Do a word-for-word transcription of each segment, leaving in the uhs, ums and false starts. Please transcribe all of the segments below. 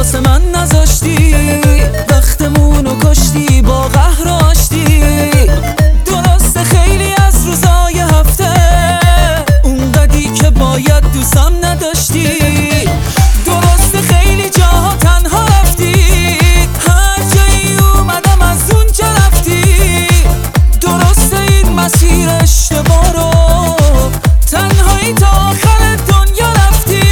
واسه من نذاشتی، وقتمونو کشتی با قهر و آشتی. درسته خیلی از روزای هفته اونقدی که باید دوستم نداشتی، درسته خیلی جاها تنها رفتی، هر جایی اومدم از اونجا رفتی. درسته این مسیر اشتباه رو تنهایی تا آخر دنیا رفتی.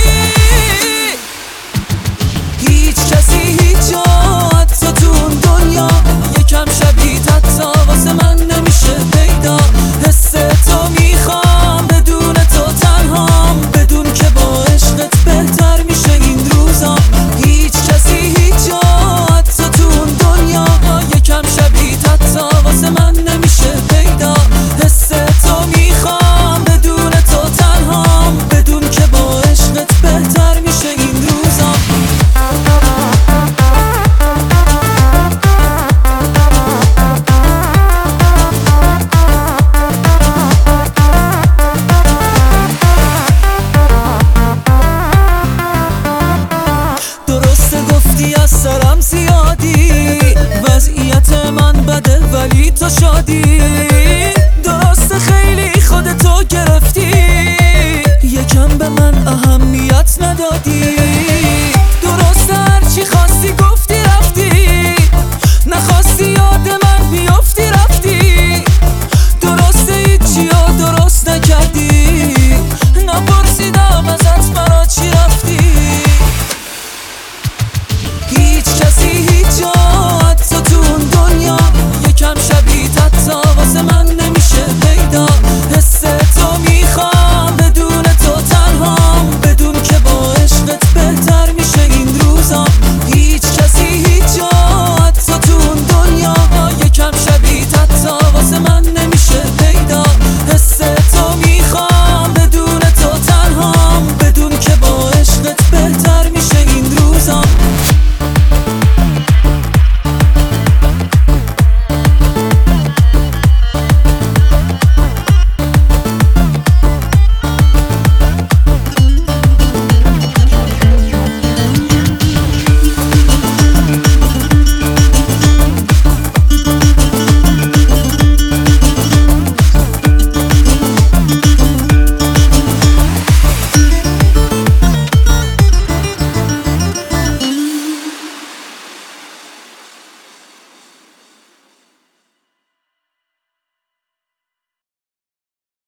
هیچ کسی هیچ جا حتی تو اون دنیا یکم شبیه‌ت حتی واسه من نمیشه پیدا. حس تو میخوام بدون تو تنهام، بدون که با عشقت بهتر میشه این روزا. هیچ کسی هیچ جا حتی تو اون دنیا یکم شبیه‌ت حتی واسه من نمیشه پیدا. حس تو میخوام بدون تو تنهام، بدون که با عشقت بهتر میشه این روزا. درسته گفتی از سرم زیادی، وضعیت من بده ولی تو شادی. درسته خیلی خودتو گرفتی، یکم به من اهم